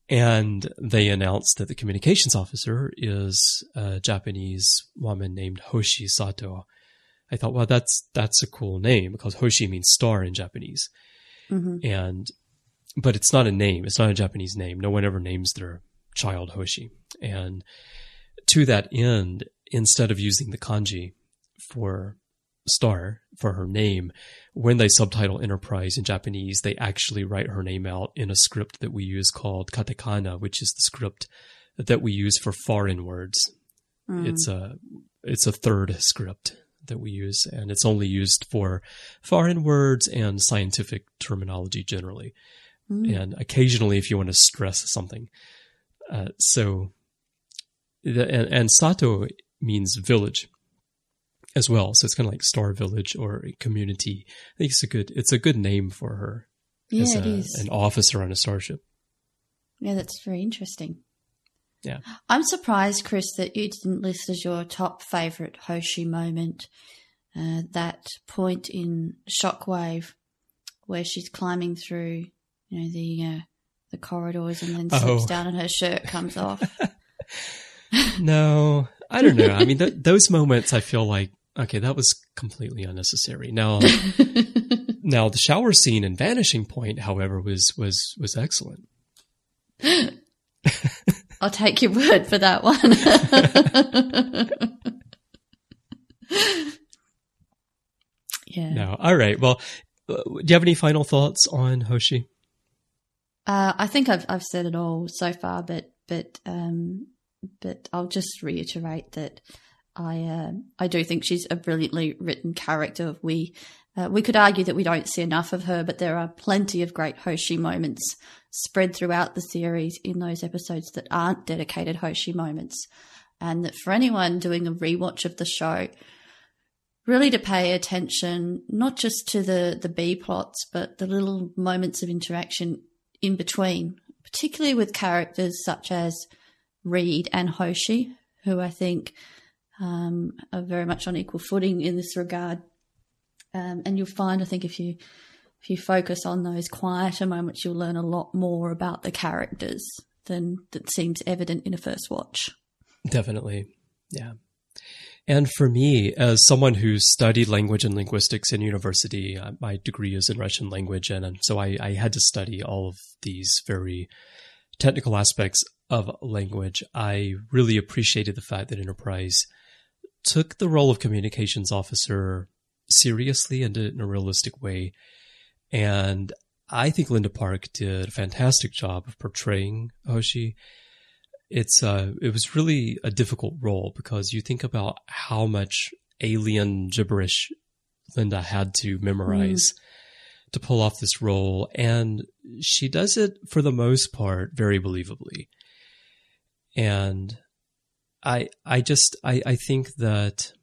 And they announced that the communications officer is a Japanese woman named Hoshi Sato. I thought, well, that's that's a cool name because Hoshi means star in Japanese. Mm-hmm. And but it's not a name. It's not a Japanese name. No one ever names their child Hoshi. And to that end, instead of using the kanji for star, for her name, when they subtitle Enterprise in Japanese, they actually write her name out in a script that we use called katakana, which is the script that we use for foreign words. Mm. It's a it's a third script that we use, and it's only used for foreign words and scientific terminology generally. Mm. And occasionally if you want to stress something. Uh, so, the, and, and Sato means village as well. So it's kind of like Star Village or a community. I think it's a good, it's a good name for her. Yeah, as a, it is. An officer on a starship. Yeah, that's very interesting. Yeah. I'm surprised, Chris, that you didn't list as your top favorite Hoshi moment, uh, that point in Shockwave where she's climbing through, you know, the, uh, the corridors and then slips oh. down and her shirt comes off. No, I don't know. I mean, th- those moments I feel like, okay, that was completely unnecessary. Now, now the shower scene in Vanishing Point, however, was, was, was excellent. I'll take your word for that one. Yeah. No. All right. Well, uh, do you have any final thoughts on Hoshi? Uh, I think I've, I've said it all so far, but, but, um, but I'll just reiterate that I, uh, I do think she's a brilliantly written character. We, uh, we could argue that we don't see enough of her, but there are plenty of great Hoshi moments spread throughout the series in those episodes that aren't dedicated Hoshi moments. And that for anyone doing a rewatch of the show, really to pay attention, not just to the, the B plots, but the little moments of interaction in between, particularly with characters such as Reed and Hoshi, who I think um, are very much on equal footing in this regard. Um, and you'll find, I think, if you if you focus on those quieter moments, you'll learn a lot more about the characters than that seems evident in a first watch. Definitely, yeah. And for me, as someone who studied language and linguistics in university, uh, my degree is in Russian language, and, and so I, I had to study all of these very technical aspects of language. I really appreciated the fact that Enterprise took the role of communications officer seriously and did it in a realistic way. And I think Linda Park did a fantastic job of portraying Hoshi. It's uh, it was really a difficult role because you think about how much alien gibberish Linda had to memorize mm. to pull off this role, and she does it for the most part very believably. And I I just I, I think that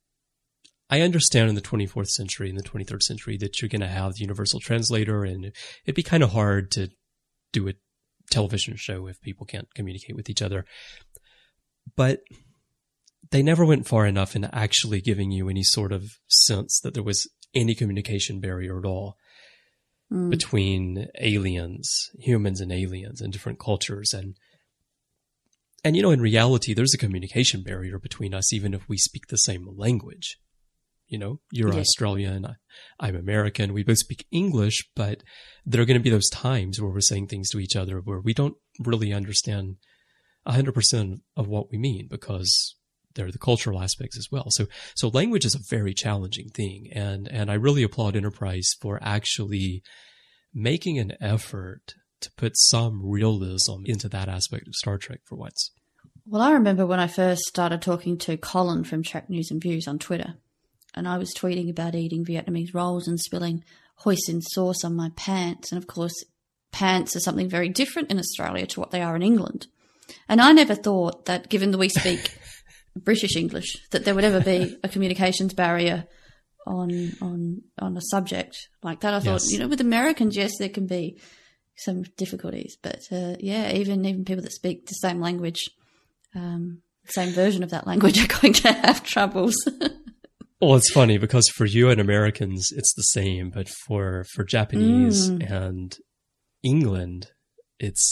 I understand in the twenty-fourth century and the twenty-third century that you're going to have the universal translator, and it'd be kind of hard to do a television show if people can't communicate with each other. But they never went far enough in actually giving you any sort of sense that there was any communication barrier at all mm. between aliens, humans and aliens and different cultures. And, and, you know, in reality, there's a communication barrier between us, even if we speak the same language. You know, you're yeah. Australian, I'm American. We both speak English, but there are going to be those times where we're saying things to each other where we don't really understand one hundred percent of what we mean because there are the cultural aspects as well. So, so language is a very challenging thing. And, and I really applaud Enterprise for actually making an effort to put some realism into that aspect of Star Trek for once. Well, I remember when I first started talking to Colin from Trek News and Views on Twitter, and I was tweeting about eating Vietnamese rolls and spilling hoisin sauce on my pants. And of course, pants are something very different in Australia to what they are in England. And I never thought that, given that we speak British English, that there would ever be a communications barrier on on on a subject like that. I thought, yes. you know, with Americans, yes, there can be some difficulties, but uh, yeah, even even people that speak the same language, um, same version of that language, are going to have troubles. Well, it's funny because for you and Americans, it's the same, but for, for Japanese mm. and England, it's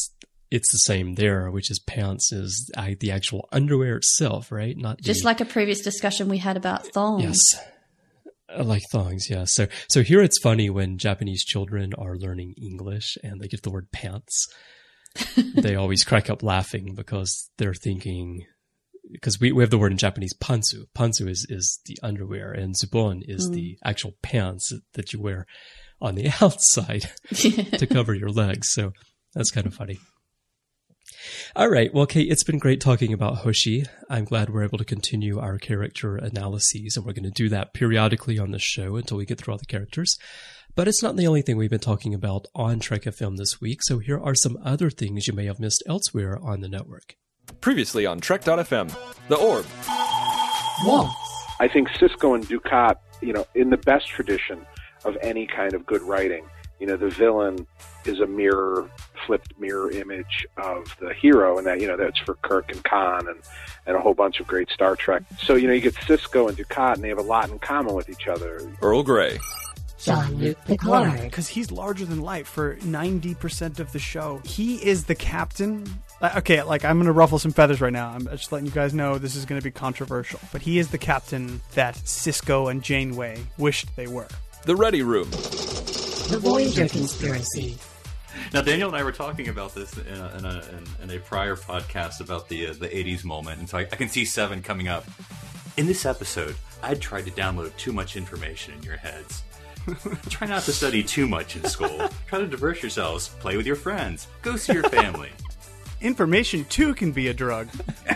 it's the same there, which is pants is uh, the actual underwear itself, right? Not Just the, like a previous discussion we had about thongs. yes, like thongs. Yeah. So so here it's funny when Japanese children are learning English and they get the word pants. They always crack up laughing because they're thinking, because we, we have the word in Japanese pantsu. Pantsu is, is the underwear, and zubon is mm. the actual pants that you wear on the outside to cover your legs. So that's kind of funny. All right. Well, Kate, it's been great talking about Hoshi. I'm glad we're able to continue our character analyses, and we're going to do that periodically on the show until we get through all the characters. But it's not the only thing we've been talking about on Trek F M this week, so here are some other things you may have missed elsewhere on the network. Previously on Trek dot F M, The Orb. Yes. I think Sisko and Dukat, you know, in the best tradition of any kind of good writing, you know, the villain is a mirror, flipped mirror image of the hero, and that, you know, that's for Kirk and Khan and, and a whole bunch of great Star Trek. So, you know, you get Sisko and Dukat, and they have a lot in common with each other. Earl Grey. Jean-Luc Picard. Because he's larger than life for ninety percent of the show. He is the captain. Okay, like, I'm going to ruffle some feathers right now. I'm just letting you guys know this is going to be controversial. But he is the captain that Sisko and Janeway wished they were. The Ready Room. The Voyager Conspiracy. Now, Daniel and I were talking about this in a, in a, in a prior podcast about the uh, the eighties moment, and so I, I can see Seven coming up. In this episode, I tried to download too much information in your heads. Try not to study too much in school. Try to diverse yourselves. Play with your friends. Go see your family. Information, too, can be a drug.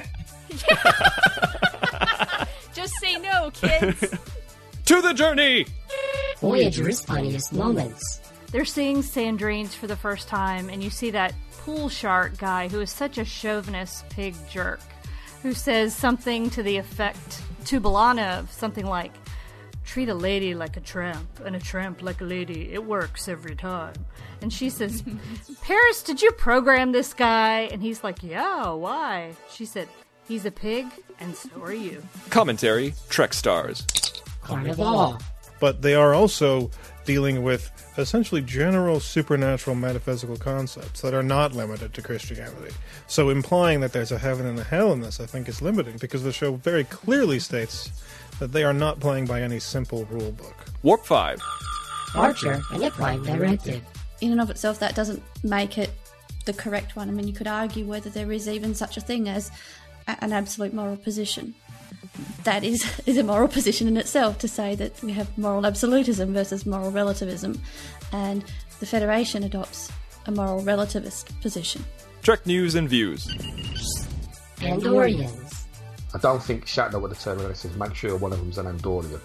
Just say no, kids. To the journey! Voyager's funniest moments. They're seeing Sandrines for the first time, and you see that pool shark guy who is such a chauvinist pig jerk, who says something to the effect to B'Elanna, something like, treat a lady like a tramp, and a tramp like a lady. It works every time. And she says, Paris, did you program this guy? And he's like, yeah, why? She said, he's a pig, and so are you. Commentary, Trek Stars. Carnival. But they are also dealing with essentially general supernatural metaphysical concepts that are not limited to Christianity. So implying that there's a heaven and a hell in this, I think, is limiting, because the show very clearly states that they are not playing by any simple rule book. Warp five. Archer and the Prime Directive. In and of itself, that doesn't make it the correct one. I mean, you could argue whether there is even such a thing as a- an absolute moral position. That is, is a moral position in itself, to say that we have moral absolutism versus moral relativism, and the Federation adopts a moral relativist position. Trek News and Views. Andorians. I don't think Shatner would have turned around and said, make sure one of them's an Andorian.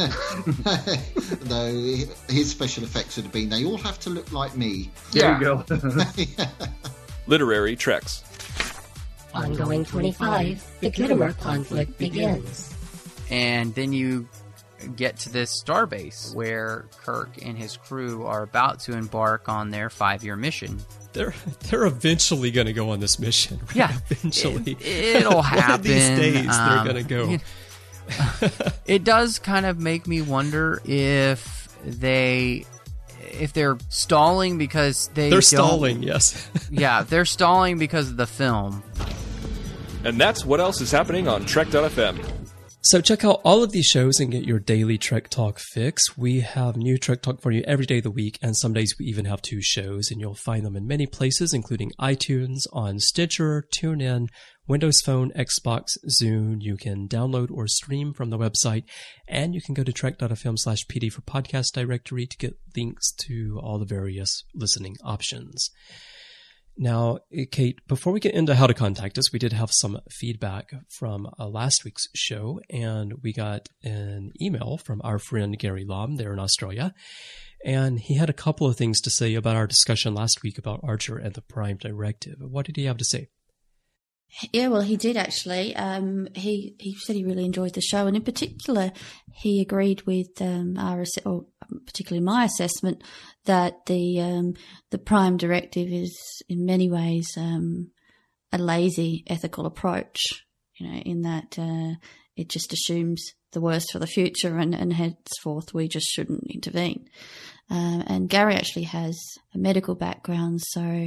No, his special effects would have been, they all have to look like me. There you go. Literary Treks. Ongoing twenty-five, the Khitomer conflict begins. And then you get to this starbase where Kirk and his crew are about to embark on their five-year mission. They're they're eventually going to go on this mission. Right? Yeah, eventually, it, it'll happen. One of these days, um, they're going to go. You know, it does kind of make me wonder if they, if they're stalling because they they're don't, stalling. Yes, yeah, they're stalling because of the film. And that's what else is happening on Trek dot F M. So check out all of these shows and get your daily Trek Talk fix. We have new Trek Talk for you every day of the week, and some days we even have two shows, and you'll find them in many places, including iTunes, on Stitcher, TuneIn, Windows Phone, Xbox, Zune. You can download or stream from the website, and you can go to Trek dot F M slash P D for podcast directory to get links to all the various listening options. Now, Kate, before we get into how to contact us, we did have some feedback from uh, last week's show, and we got an email from our friend Gary Lom there in Australia, and he had a couple of things to say about our discussion last week about Archer and the Prime Directive. What did he have to say? Yeah, well, he did actually. Um, he he said he really enjoyed the show, and in particular, he agreed with um, our, or particularly my assessment, that the um, the Prime Directive is in many ways um, a lazy ethical approach. You know, in that uh, it just assumes the worst for the future, and, and henceforth we just shouldn't intervene. Um, and Gary actually has a medical background, so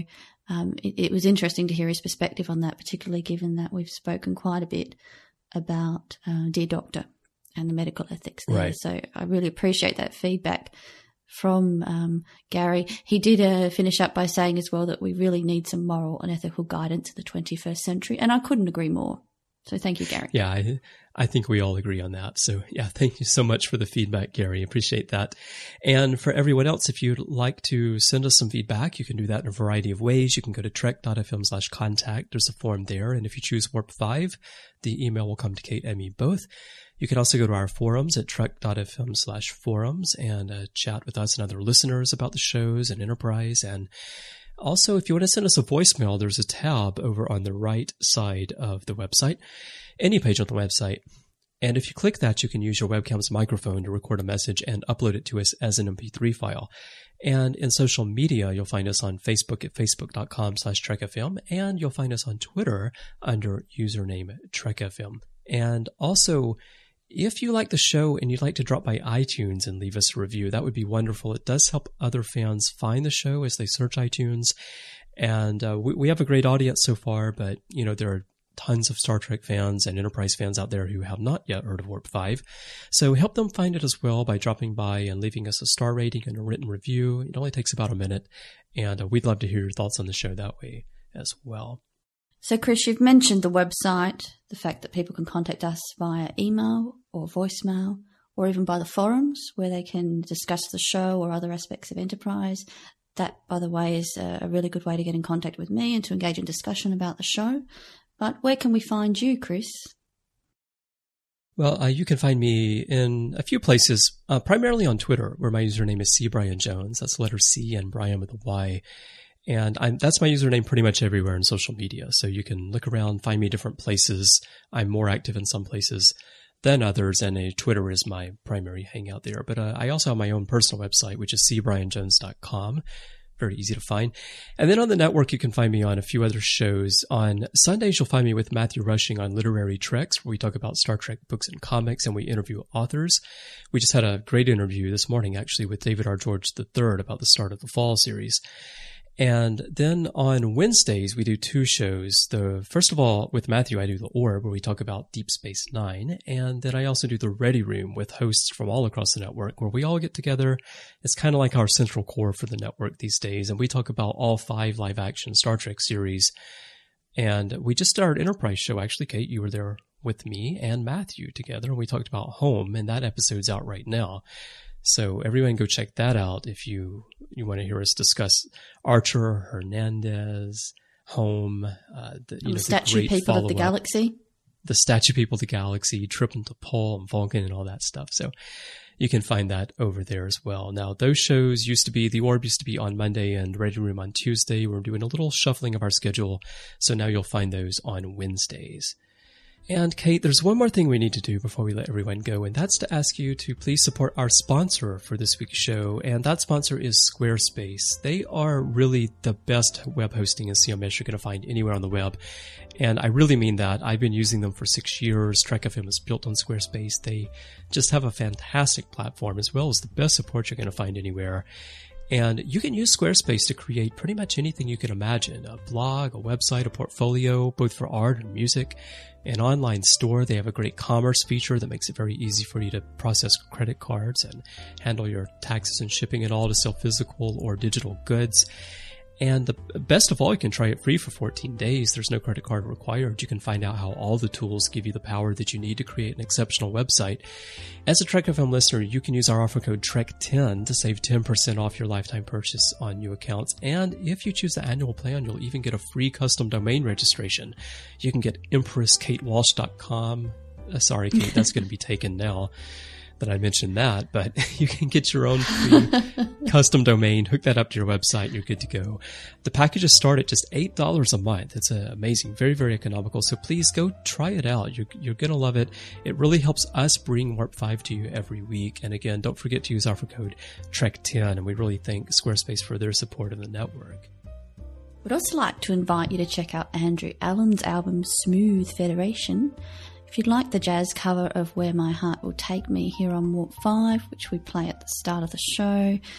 um, it, it was interesting to hear his perspective on that, particularly given that we've spoken quite a bit about uh, Dear Doctor and the medical ethics there. Right. So I really appreciate that feedback from um, Gary. He did uh, finish up by saying as well that we really need some moral and ethical guidance in the twenty-first century, and I couldn't agree more. So thank you, Gary. Yeah, I, I think we all agree on that. So yeah, thank you so much for the feedback, Gary. Appreciate that. And for everyone else, if you'd like to send us some feedback, you can do that in a variety of ways. You can go to trek.fm slash contact. There's a form there. And if you choose Warp five, the email will come to Kate and me both. You can also go to our forums at trek.fm slash forums and uh, chat with us and other listeners about the shows and Enterprise. And also, if you want to send us a voicemail, there's a tab over on the right side of the website, any page on the website. And if you click that, you can use your webcam's microphone to record a message and upload it to us as an M P three file. And in social media, you'll find us on Facebook at facebook.com slash trekfm, and you'll find us on Twitter under username trekfm. And also, if you like the show and you'd like to drop by iTunes and leave us a review, that would be wonderful. It does help other fans find the show as they search iTunes. And uh, we, we have a great audience so far, but, you know, there are tons of Star Trek fans and Enterprise fans out there who have not yet heard of Warp five. So help them find it as well by dropping by and leaving us a star rating and a written review. It only takes about a minute, and uh, we'd love to hear your thoughts on the show that way as well. So, Chris, you've mentioned the website, the fact that people can contact us via email or voicemail, or even by the forums where they can discuss the show or other aspects of Enterprise. That, by the way, is a really good way to get in contact with me and to engage in discussion about the show. But where can we find you, Chris? Well, uh, you can find me in a few places, uh, primarily on Twitter, where my username is C. Brian Jones. That's the letter C and Brian with a Y. And I'm, that's my username pretty much everywhere in social media. So you can look around, find me different places. I'm more active in some places than others, and uh, Twitter is my primary hangout there. But uh, I also have my own personal website, which is c brian jones dot com. Very easy to find. And then on the network, you can find me on a few other shows. On Sundays, you'll find me with Matthew Rushing on Literary Treks, where we talk about Star Trek books and comics, and we interview authors. We just had a great interview this morning, actually, with David R. George the third about the Start of the Fall series. And then on Wednesdays, we do two shows. The first of all, with Matthew, I do The Orb, where we talk about Deep Space Nine. And then I also do The Ready Room with hosts from all across the network, where we all get together. It's kind of like our central core for the network these days. And we talk about all five live-action Star Trek series. And we just started an Enterprise show, actually. Kate, you were there with me and Matthew together. We talked about Home, and that episode's out right now. So everyone go check that out if you, you want to hear us discuss Archer, Hernandez, Home, uh, the, you know, Statue the People of the Galaxy. The Statue People of the Galaxy, Trip into Pol and Vulcan and all that stuff. So you can find that over there as well. Now, those shows used to be, The Orb used to be on Monday and Ready Room on Tuesday. We're doing a little shuffling of our schedule. So now you'll find those on Wednesdays. And Kate, there's one more thing we need to do before we let everyone go, and that's to ask you to please support our sponsor for this week's show, and that sponsor is Squarespace. They are really the best web hosting and C M S you're going to find anywhere on the web, and I really mean that. I've been using them for six years. Trek F M is built on Squarespace. They just have a fantastic platform, as well as the best support you're going to find anywhere. And you can use Squarespace to create pretty much anything you can imagine. A blog, a website, a portfolio, both for art and music, an online store. They have a great commerce feature that makes it very easy for you to process credit cards and handle your taxes and shipping and all to sell physical or digital goods. And the best of all, you can try it free for fourteen days. There's no credit card required. You can find out how all the tools give you the power that you need to create an exceptional website. As a Trek F M listener, you can use our offer code Trek ten to save ten percent off your lifetime purchase on new accounts. And if you choose the annual plan, you'll even get a free custom domain registration. You can get empress kate walsh dot com. Uh, sorry, Kate, that's going to be taken now that I mentioned that, but you can get your own free custom domain, hook that up to your website, you're good to go. The packages start at just eight dollars a month. It's uh, amazing, very, very economical. So please go try it out. You're, you're going to love it. It really helps us bring Warp five to you every week. And again, don't forget to use offer code Trek ten, and we really thank Squarespace for their support of the network. We'd also like to invite you to check out Andrew Allen's album Smooth Federation. If you'd like the jazz cover of Where My Heart Will Take Me here on Warp five, which we play at the start of the show,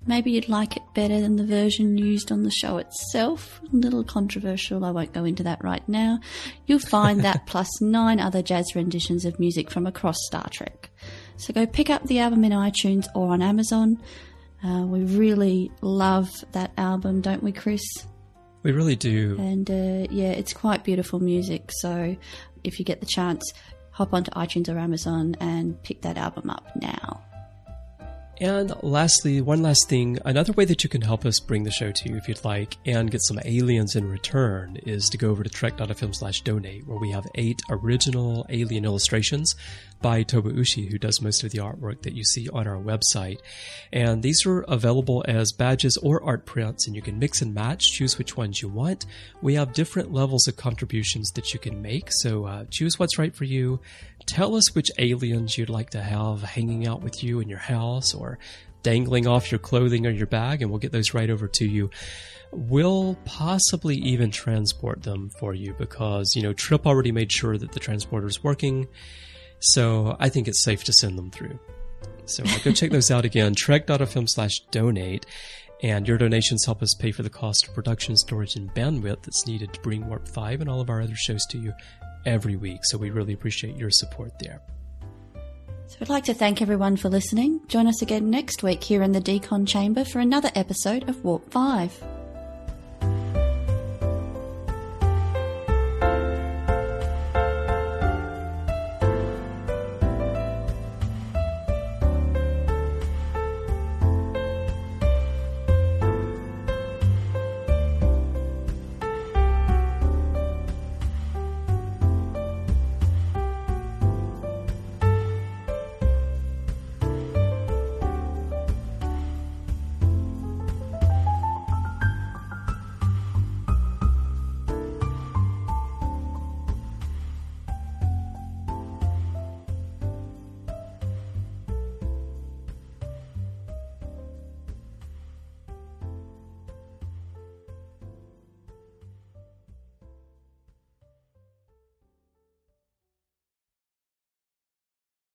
maybe you'd like it better than the version used on the show itself. A little controversial, I won't go into that right now. You'll find that plus nine other jazz renditions of music from across Star Trek. So go pick up the album in iTunes or on Amazon. Uh, we really love that album, don't we, Chris? We really do. And uh, yeah, it's quite beautiful music. So if you get the chance, hop onto iTunes or Amazon and pick that album up now. And lastly, one last thing, another way that you can help us bring the show to you if you'd like and get some aliens in return is to go over to trek.fm slash donate, where we have eight original alien illustrations by Toba Ushi, who does most of the artwork that you see on our website. And these are available as badges or art prints, and you can mix and match, choose which ones you want. We have different levels of contributions that you can make, so uh, choose what's right for you. Tell us which aliens you'd like to have hanging out with you in your house or dangling off your clothing or your bag, and we'll get those right over to you. We'll possibly even transport them for you because, you know, Trip already made sure that the transporter's working, so I think it's safe to send them through. So uh, go check those out again, trek.fm slash donate, and your donations help us pay for the cost of production, storage, and bandwidth that's needed to bring Warp five and all of our other shows to you every week, so we really appreciate your support there. So I'd like to thank everyone for listening. Join us again next week here in the Decon Chamber for another episode of Warp five.